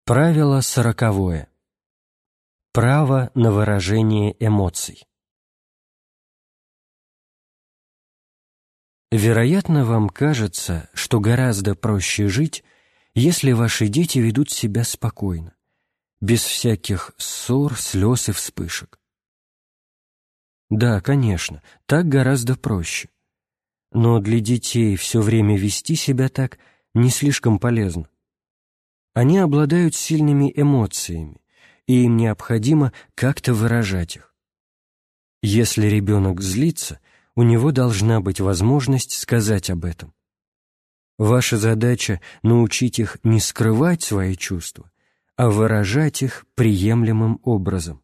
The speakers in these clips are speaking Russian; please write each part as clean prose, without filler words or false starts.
Правило 40. Право на выражение эмоций. Вероятно, вам кажется, что гораздо проще жить, если ваши дети ведут себя спокойно, без всяких ссор, слез и вспышек. Да, конечно, так гораздо проще. Но для детей все время вести себя так не слишком полезно. Они обладают сильными эмоциями, и им необходимо как-то выражать их. Если ребенок злится, у него должна быть возможность сказать об этом. Ваша задача — научить их не скрывать свои чувства, а выражать их приемлемым образом.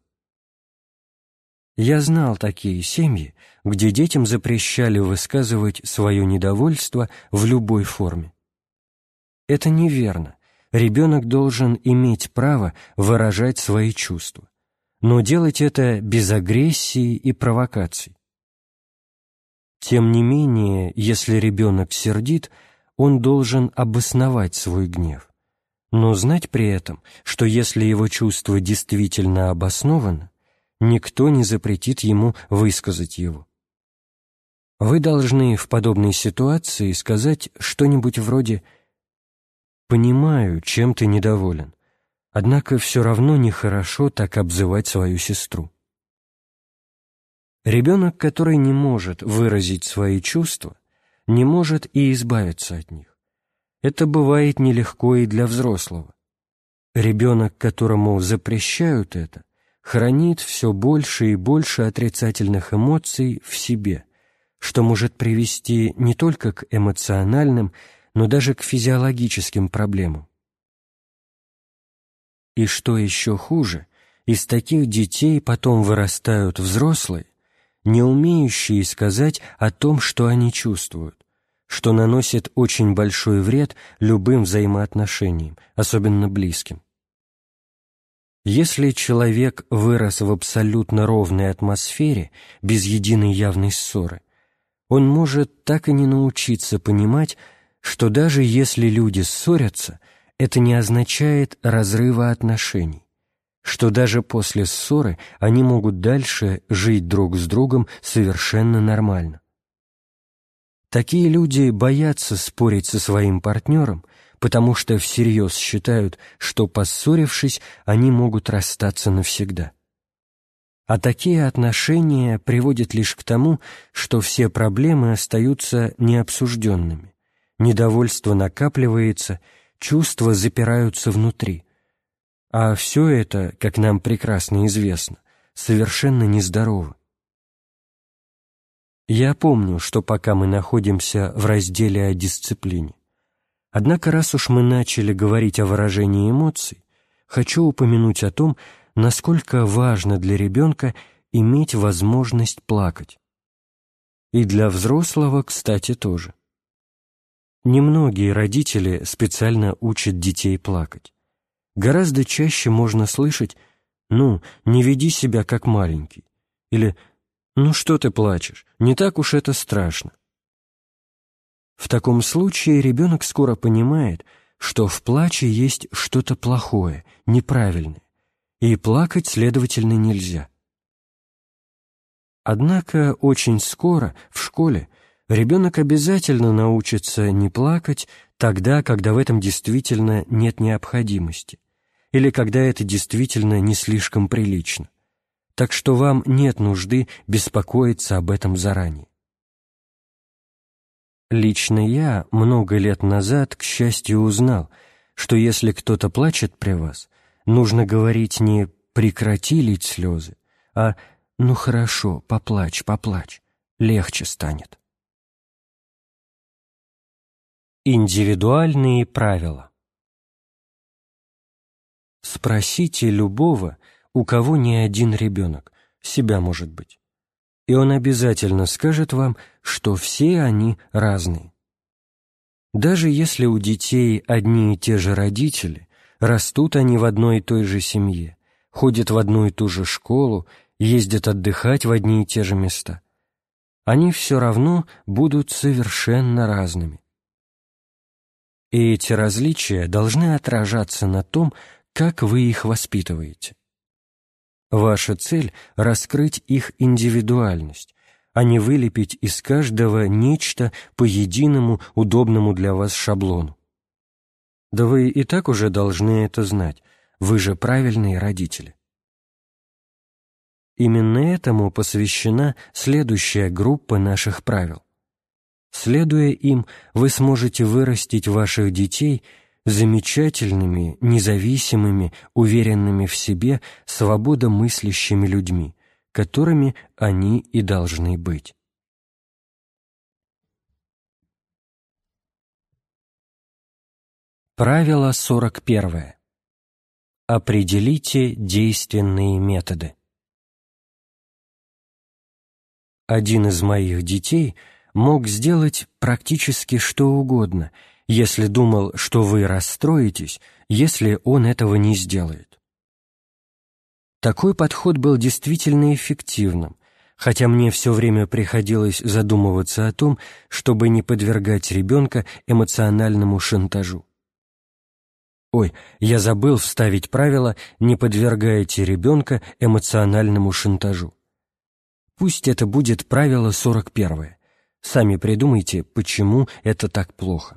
Я знал такие семьи, где детям запрещали высказывать свое недовольство в любой форме. Это неверно. Ребенок должен иметь право выражать свои чувства, но делать это без агрессии и провокаций. Тем не менее, если ребенок сердит, он должен обосновать свой гнев, но знать при этом, что если его чувство действительно обосновано, никто не запретит ему высказать его. Вы должны в подобной ситуации сказать что-нибудь вроде «Понимаю, чем ты недоволен, однако все равно нехорошо так обзывать свою сестру». Ребенок, который не может выразить свои чувства, не может и избавиться от них. Это бывает нелегко и для взрослого. Ребенок, которому запрещают это, хранит все больше и больше отрицательных эмоций в себе, что может привести не только к эмоциональным, но даже к физиологическим проблемам. И что еще хуже, из таких детей потом вырастают взрослые, не умеющие сказать о том, что они чувствуют, что наносит очень большой вред любым взаимоотношениям, особенно близким. Если человек вырос в абсолютно ровной атмосфере, без единой явной ссоры, он может так и не научиться понимать, что даже если люди ссорятся, это не означает разрыва отношений, что даже после ссоры они могут дальше жить друг с другом совершенно нормально. Такие люди боятся спорить со своим партнером, потому что всерьез считают, что, поссорившись, они могут расстаться навсегда. А такие отношения приводят лишь к тому, что все проблемы остаются необсужденными. Недовольство накапливается, чувства запираются внутри. А все это, как нам прекрасно известно, совершенно нездорово. Я помню, что пока мы находимся в разделе о дисциплине. Однако, раз уж мы начали говорить о выражении эмоций, хочу упомянуть о том, насколько важно для ребенка иметь возможность плакать. И для взрослого, кстати, тоже. Немногие родители специально учат детей плакать. Гораздо чаще можно слышать «Ну, не веди себя как маленький» или «Ну что ты плачешь, не так уж это страшно». В таком случае ребенок скоро понимает, что в плаче есть что-то плохое, неправильное, и плакать, следовательно, нельзя. Однако очень скоро в школе ребенок обязательно научится не плакать тогда, когда в этом действительно нет необходимости, или когда это действительно не слишком прилично. Так что вам нет нужды беспокоиться об этом заранее. Лично я много лет назад, к счастью, узнал, что если кто-то плачет при вас, нужно говорить не «прекрати лить слезы», а «ну хорошо, поплачь, поплачь, легче станет». Индивидуальные правила. Спросите любого, у кого не один ребенок, себя, может быть, и он обязательно скажет вам, что все они разные. Даже если у детей одни и те же родители, растут они в одной и той же семье, ходят в одну и ту же школу, ездят отдыхать в одни и те же места, они все равно будут совершенно разными. И эти различия должны отражаться на том, как вы их воспитываете. Ваша цель — раскрыть их индивидуальность, а не вылепить из каждого нечто по единому, удобному для вас шаблону. Да вы и так уже должны это знать, вы же правильные родители. Именно этому посвящена следующая группа наших правил. Следуя им, вы сможете вырастить ваших детей замечательными, независимыми, уверенными в себе, свободомыслящими людьми, которыми они и должны быть. Правило 41. Определите действенные методы. Один из моих детей мог сделать практически что угодно, если думал, что вы расстроитесь, если он этого не сделает. Такой подход был действительно эффективным, хотя мне все время приходилось задумываться о том, чтобы не подвергать ребенка эмоциональному шантажу. Ой, я забыл вставить правило «не подвергайте ребенка эмоциональному шантажу». Пусть это будет правило 41. Сами придумайте, почему это так плохо.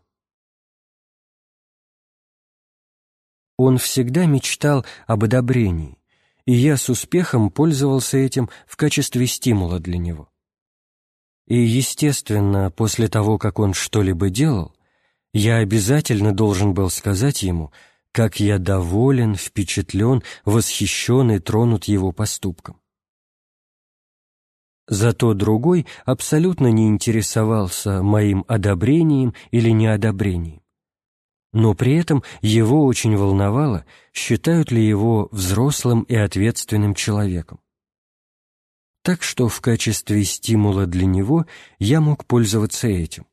Он всегда мечтал об одобрении, и я с успехом пользовался этим в качестве стимула для него. И, естественно, после того, как он что-либо делал, я обязательно должен был сказать ему, как я доволен, впечатлен, восхищен и тронут его поступком. Зато другой абсолютно не интересовался моим одобрением или неодобрением. Но при этом его очень волновало, считают ли его взрослым и ответственным человеком. Так что в качестве стимула для него я мог пользоваться этим.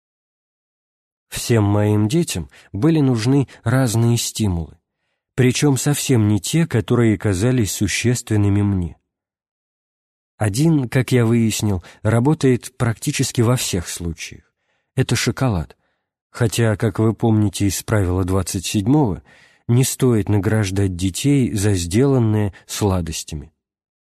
Всем моим детям были нужны разные стимулы, причем совсем не те, которые казались существенными мне. Один, как я выяснил, работает практически во всех случаях. Это шоколад. Хотя, как вы помните из правила 27, не стоит награждать детей за сделанное сладостями.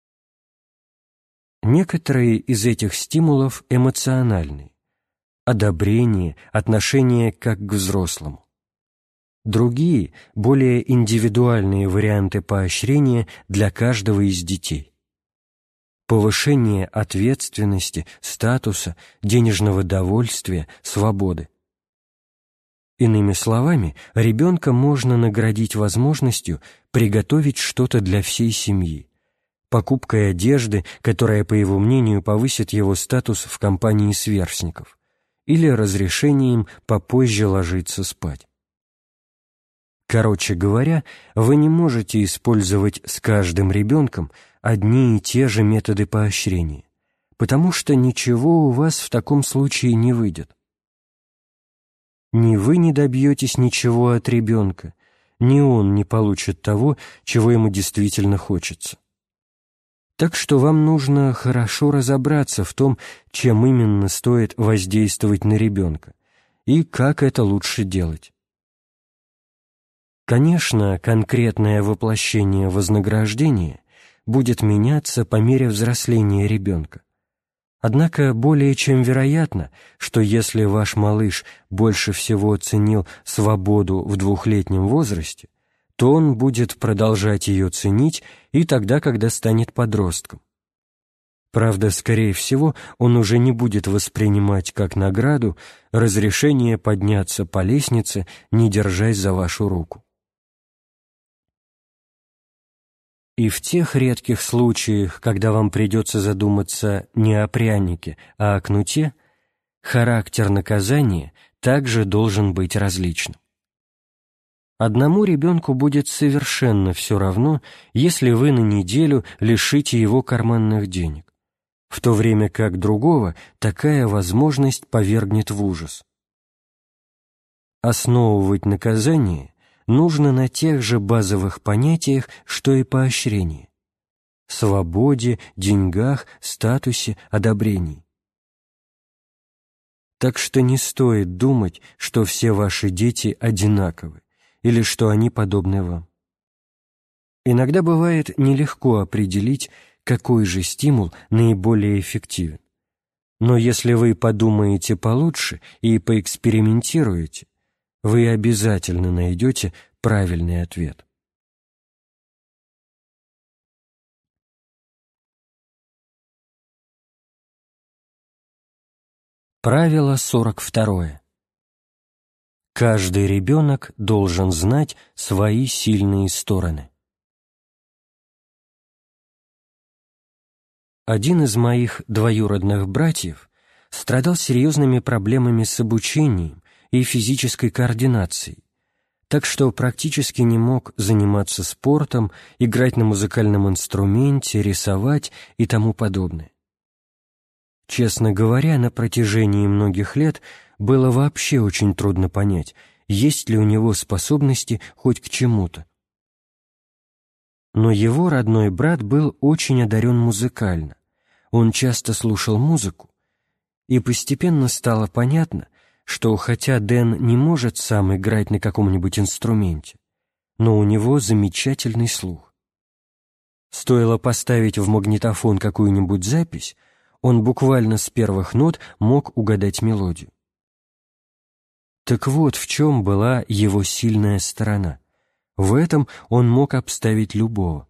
Некоторые из этих стимулов эмоциональны. Одобрение, отношение как к взрослому. Другие, более индивидуальные варианты поощрения для каждого из детей. Повышение ответственности, статуса, денежного довольствия, свободы. Иными словами, ребенка можно наградить возможностью приготовить что-то для всей семьи, покупкой одежды, которая, по его мнению, повысит его статус в компании сверстников, или разрешением попозже ложиться спать. Короче говоря, вы не можете использовать с каждым ребенком одни и те же методы поощрения, потому что ничего у вас в таком случае не выйдет. Ни вы не добьетесь ничего от ребенка, ни он не получит того, чего ему действительно хочется. Так что вам нужно хорошо разобраться в том, чем именно стоит воздействовать на ребенка и как это лучше делать. Конечно, конкретное воплощение вознаграждения будет меняться по мере взросления ребенка. Однако более чем вероятно, что если ваш малыш больше всего ценил свободу в 2-летнем возрасте, то он будет продолжать ее ценить и тогда, когда станет подростком. Правда, скорее всего, он уже не будет воспринимать как награду разрешение подняться по лестнице, не держась за вашу руку. И в тех редких случаях, когда вам придется задуматься не о прянике, а о кнуте, характер наказания также должен быть различным. Одному ребенку будет совершенно все равно, если вы на неделю лишите его карманных денег, в то время как другого такая возможность повергнет в ужас. Основывать наказание нужно на тех же базовых понятиях, что и поощрение – свободе, деньгах, статусе, одобрении. Так что не стоит думать, что все ваши дети одинаковы или что они подобны вам. Иногда бывает нелегко определить, какой же стимул наиболее эффективен. Но если вы подумаете получше и поэкспериментируете, вы обязательно найдете правильный ответ. Правило 42. Каждый ребенок должен знать свои сильные стороны. Один из моих двоюродных братьев страдал серьезными проблемами с обучением и физической координацией, так что практически не мог заниматься спортом, играть на музыкальном инструменте, рисовать и тому подобное. Честно говоря, на протяжении многих лет было вообще очень трудно понять, есть ли у него способности хоть к чему-то. Но его родной брат был очень одарен музыкально. Он часто слушал музыку, и постепенно стало понятно, что хотя Дэн не может сам играть на каком-нибудь инструменте, но у него замечательный слух. Стоило поставить в магнитофон какую-нибудь запись, он буквально с первых нот мог угадать мелодию. Так вот в чем была его сильная сторона. В этом он мог обставить любого.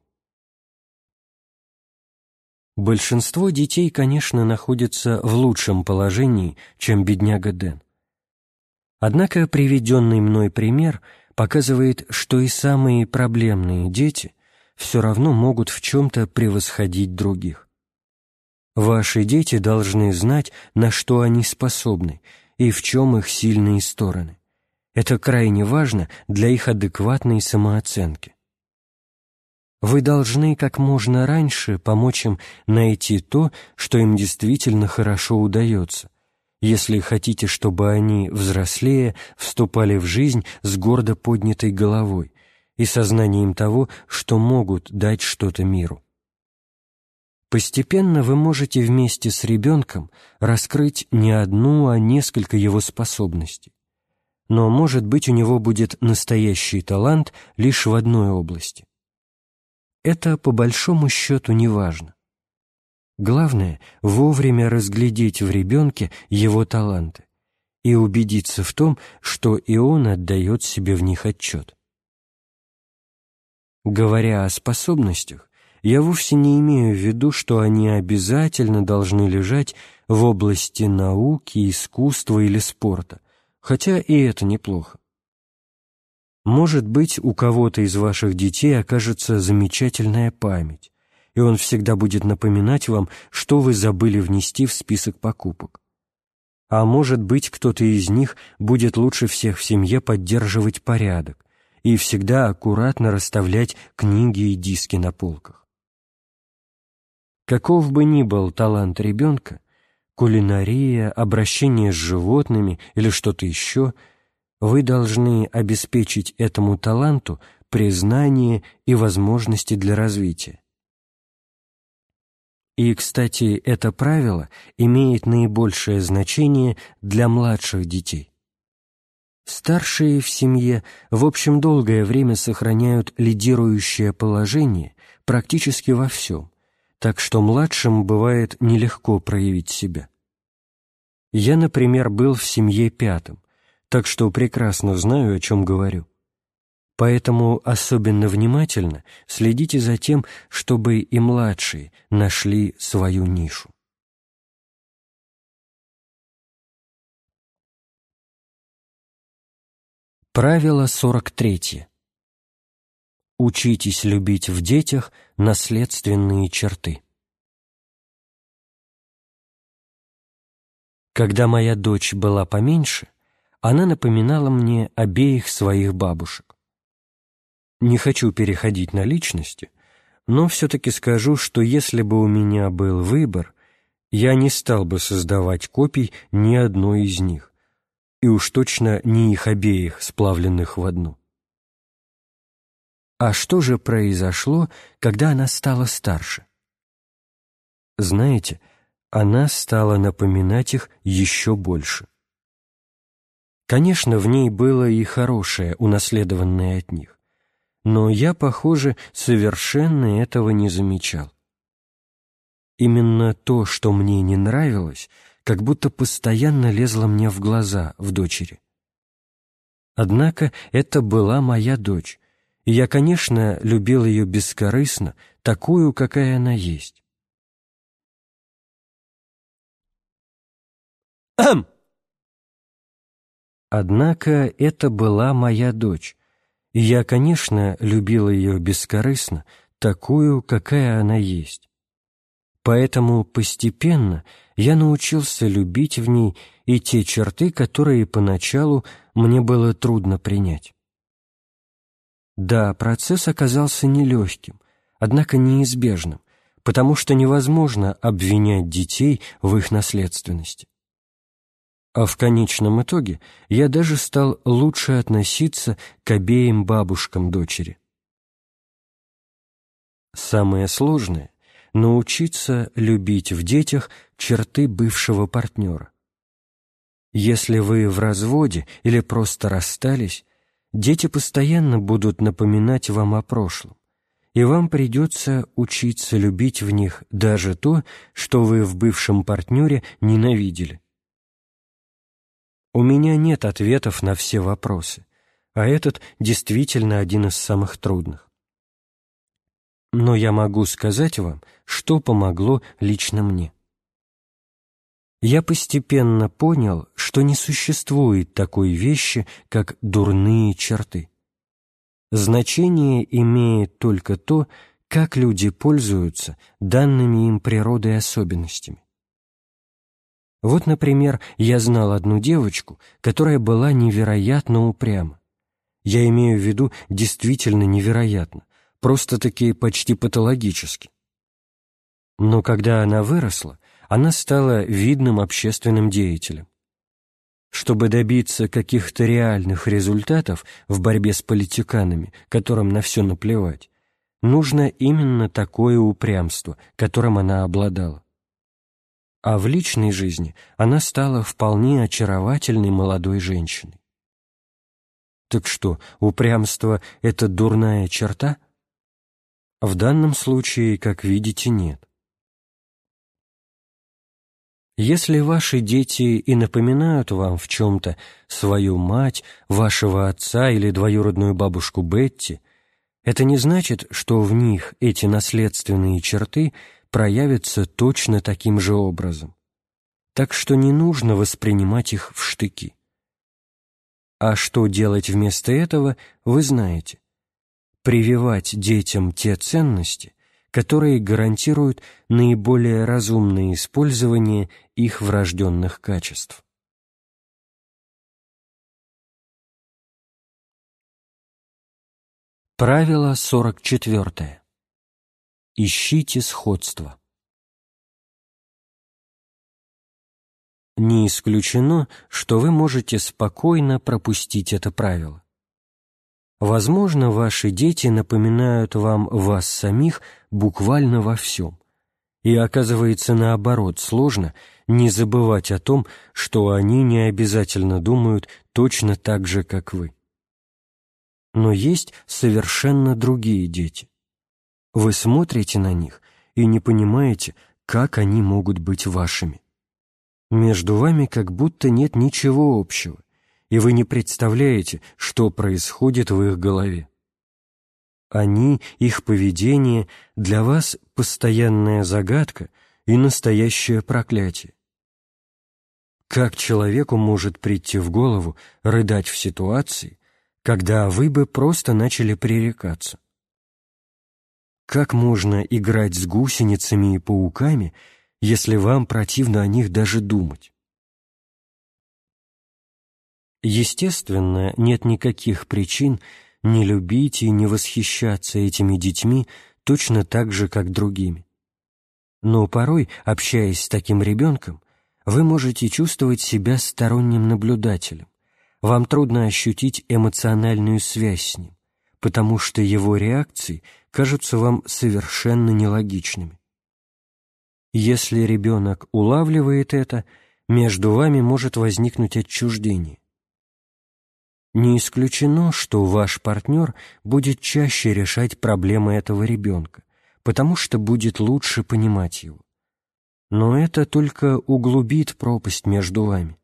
Большинство детей, конечно, находятся в лучшем положении, чем бедняга Дэн. Однако приведенный мной пример показывает, что и самые проблемные дети все равно могут в чем-то превосходить других. Ваши дети должны знать, на что они способны и в чем их сильные стороны. Это крайне важно для их адекватной самооценки. Вы должны как можно раньше помочь им найти то, что им действительно хорошо удается, если хотите, чтобы они, взрослея, вступали в жизнь с гордо поднятой головой и сознанием того, что могут дать что-то миру. Постепенно вы можете вместе с ребенком раскрыть не одну, а несколько его способностей. Но, может быть, у него будет настоящий талант лишь в одной области. Это, по большому счету, не важно. Главное — вовремя разглядеть в ребенке его таланты и убедиться в том, что и он отдает себе в них отчет. Говоря о способностях, я вовсе не имею в виду, что они обязательно должны лежать в области науки, искусства или спорта, хотя и это неплохо. Может быть, у кого-то из ваших детей окажется замечательная память, и он всегда будет напоминать вам, что вы забыли внести в список покупок. А может быть, кто-то из них будет лучше всех в семье поддерживать порядок и всегда аккуратно расставлять книги и диски на полках. Каков бы ни был талант ребенка, кулинария, обращение с животными или что-то еще, вы должны обеспечить этому таланту признание и возможности для развития. И, кстати, это правило имеет наибольшее значение для младших детей. Старшие в семье, в общем, долгое время сохраняют лидирующее положение практически во всем, так что младшим бывает нелегко проявить себя. Я, например, был в семье пятым, так что прекрасно знаю, о чем говорю. Поэтому особенно внимательно следите за тем, чтобы и младшие нашли свою нишу. Правило 43. Учитесь любить в детях наследственные черты. Когда моя дочь была поменьше, она напоминала мне обеих своих бабушек. Не хочу переходить на личности, но все-таки скажу, что если бы у меня был выбор, я не стал бы создавать копий ни одной из них, и уж точно не их обеих, сплавленных в одну. А что же произошло, когда она стала старше? Знаете, она стала напоминать их еще больше. Конечно, в ней было и хорошее, унаследованное от них, но я, похоже, совершенно этого не замечал. Именно то, что мне не нравилось, как будто постоянно лезло мне в глаза в дочери. Однако это была моя дочь, и я, конечно, любил ее бескорыстно, такую, какая она есть. Однако это была моя дочь, и я, конечно, любил ее бескорыстно, такую, какая она есть. Поэтому постепенно я научился любить в ней и те черты, которые поначалу мне было трудно принять. Да, процесс оказался нелегким, однако неизбежным, потому что невозможно обвинять детей в их наследственности. А в конечном итоге я даже стал лучше относиться к обеим бабушкам дочери. Самое сложное — научиться любить в детях черты бывшего партнера. Если вы в разводе или просто расстались, дети постоянно будут напоминать вам о прошлом, и вам придется учиться любить в них даже то, что вы в бывшем партнере ненавидели. У меня нет ответов на все вопросы, а этот действительно один из самых трудных. Но я могу сказать вам, что помогло лично мне. Я постепенно понял, что не существует такой вещи, как дурные черты. Значение имеет только то, как люди пользуются данными им природой особенностями. Вот, например, я знал одну девочку, которая была невероятно упряма. Я имею в виду действительно невероятно, просто-таки почти патологически. Но когда она выросла, она стала видным общественным деятелем. Чтобы добиться каких-то реальных результатов в борьбе с политиканами, которым на все наплевать, нужно именно такое упрямство, которым она обладала. А в личной жизни она стала вполне очаровательной молодой женщиной. Так что, упрямство — это дурная черта? В данном случае, как видите, нет. Если ваши дети и напоминают вам в чем-то свою мать, вашего отца или двоюродную бабушку Бетти, это не значит, что в них эти наследственные черты проявятся точно таким же образом. Так что не нужно воспринимать их в штыки. А что делать вместо этого, вы знаете. Прививать детям те ценности, которые гарантируют наиболее разумное использование их врожденных качеств. Правило 44. Ищите сходства. Не исключено, что вы можете спокойно пропустить это правило. Возможно, ваши дети напоминают вам вас самих буквально во всем. И оказывается, наоборот, сложно не забывать о том, что они не обязательно думают точно так же, как вы. Но есть совершенно другие дети. Вы смотрите на них и не понимаете, как они могут быть вашими. Между вами как будто нет ничего общего, и вы не представляете, что происходит в их голове. Они, их поведение для вас постоянная загадка и настоящее проклятие. Как человеку может прийти в голову рыдать в ситуации, когда вы бы просто начали пререкаться? Как можно играть с гусеницами и пауками, если вам противно о них даже думать? Естественно, нет никаких причин не любить и не восхищаться этими детьми точно так же, как другими. Но порой, общаясь с таким ребенком, вы можете чувствовать себя сторонним наблюдателем. Вам трудно ощутить эмоциональную связь с ним, потому что его реакции кажутся вам совершенно нелогичными. Если ребенок улавливает это, между вами может возникнуть отчуждение. Не исключено, что ваш партнер будет чаще решать проблемы этого ребенка, потому что будет лучше понимать его. Но это только углубит пропасть между вами.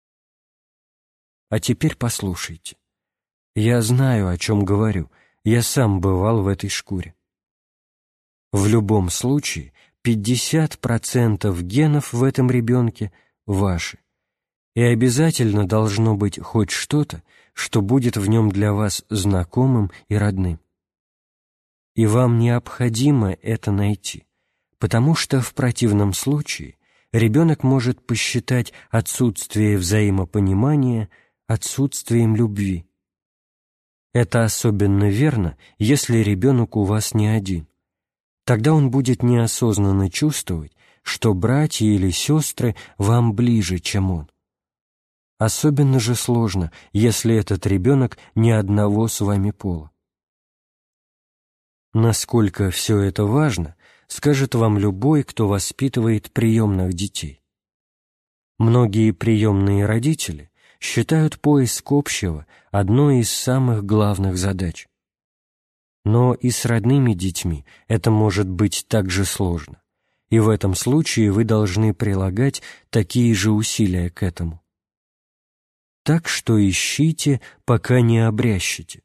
А теперь послушайте. Я знаю, о чем говорю, я сам бывал в этой шкуре. В любом случае, 50% генов в этом ребенке ваши, и обязательно должно быть хоть что-то, что будет в нем для вас знакомым и родным. И вам необходимо это найти, потому что в противном случае ребенок может посчитать отсутствие взаимопонимания отсутствием любви. Это особенно верно, если ребенок у вас не один. Тогда он будет неосознанно чувствовать, что братья или сестры вам ближе, чем он. Особенно же сложно, если этот ребенок не одного с вами пола. Насколько все это важно, скажет вам любой, кто воспитывает приемных детей. Многие приемные родители считают поиск общего одной из самых главных задач. Но и с родными детьми это может быть так же сложно, и в этом случае вы должны прилагать такие же усилия к этому. Так что ищите, пока не обрящите.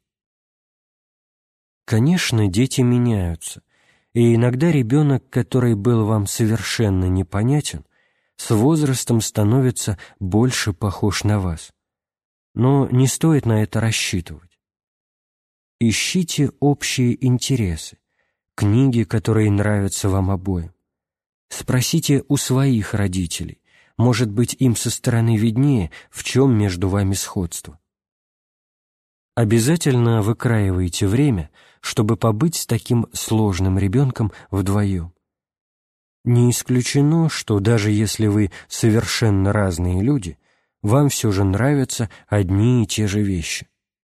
Конечно, дети меняются, и иногда ребенок, который был вам совершенно непонятен, с возрастом становится больше похож на вас. Но не стоит на это рассчитывать. Ищите общие интересы, книги, которые нравятся вам обоим. Спросите у своих родителей, может быть, им со стороны виднее, в чем между вами сходство. Обязательно выкраивайте время, чтобы побыть с таким сложным ребенком вдвоем. Не исключено, что даже если вы совершенно разные люди, вам все же нравятся одни и те же вещи.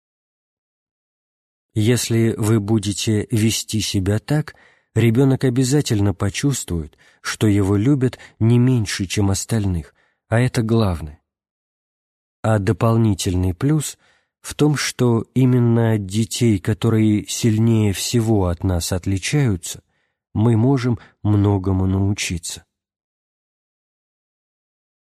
Если вы будете вести себя так, ребенок обязательно почувствует, что его любят не меньше, чем остальных, а это главное. А дополнительный плюс в том, что именно от детей, которые сильнее всего от нас отличаются, мы можем многому научиться.